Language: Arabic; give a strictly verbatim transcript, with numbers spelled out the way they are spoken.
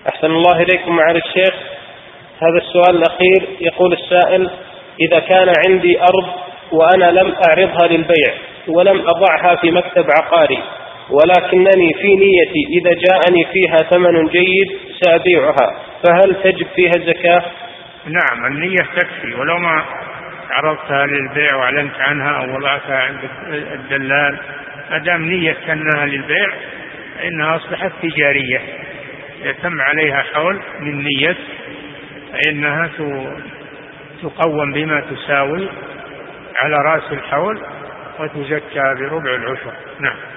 أحسن الله إليكم معالي الشيخ. هذا السؤال الأخير يقول السائل: إذا كان عندي أرض وأنا لم أعرضها للبيع ولم أضعها في مكتب عقاري، ولكنني في نيتي إذا جاءني فيها ثمن جيد سأبيعها، فهل تجب فيها الزكاة؟ نعم، النية تكفي، ولو ما عرضتها للبيع وأعلنت عنها أو وضعتها عند الدلال، ما دام نية أنها للبيع فإنها أصبحت تجارية يتم عليها حول من نية، فإنها تقوم بما تساوي على رأس الحول وتزكى بربع العشر. نعم.